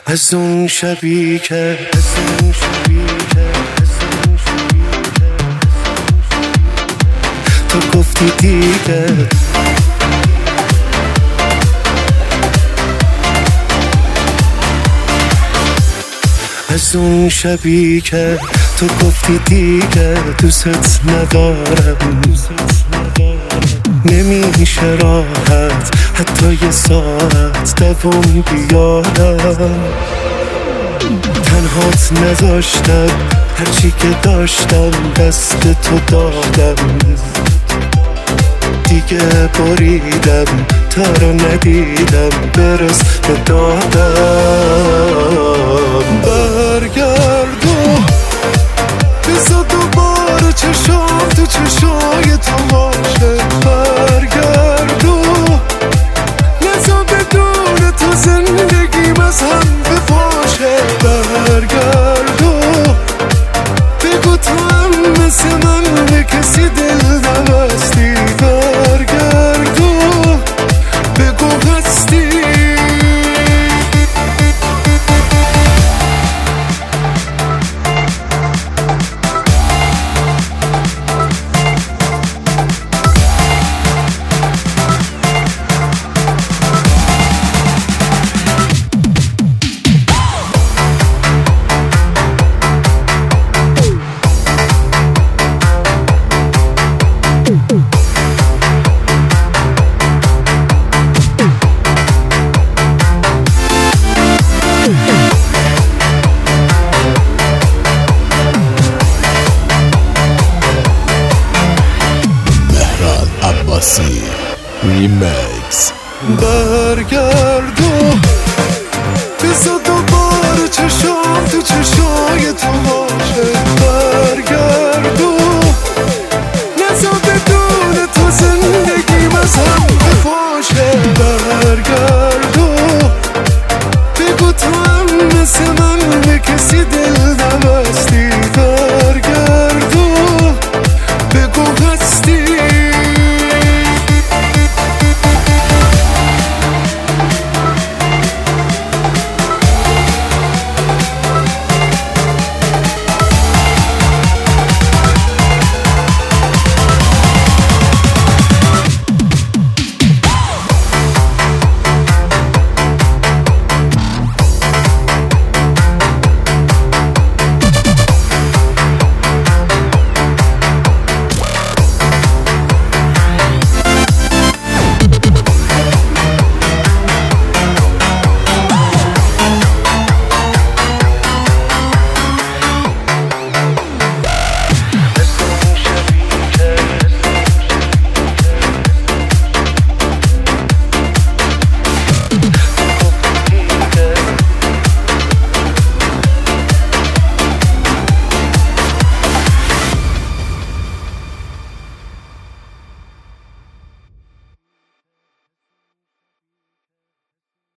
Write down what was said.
از اون شبی که تو گفتی دیگه از اون شبی که تو گفتی دیگه دوست ندارم نمیشه راحت حتی یه ساعت دوام بیارم تنهات نذاشتم هرچی که داشتم دست تو دادم دیگه بریدم تا رو ندیدم برس به دادم برگردو بذار دوباره چشام تو چشای تو باشه برگردو نذار بدون تو زندگیم از هم بپاشه برگردو بگو تو هم مثل من به کسی دل نبستی برگردو بگو هستی ریمیکس برگردو بذار دوباره چشام تو چشای تو باشه برگردو نذار بدون تو زندگیم از هم بپاشه برگردو بگو تو هم مثل من به کسی دل نبستی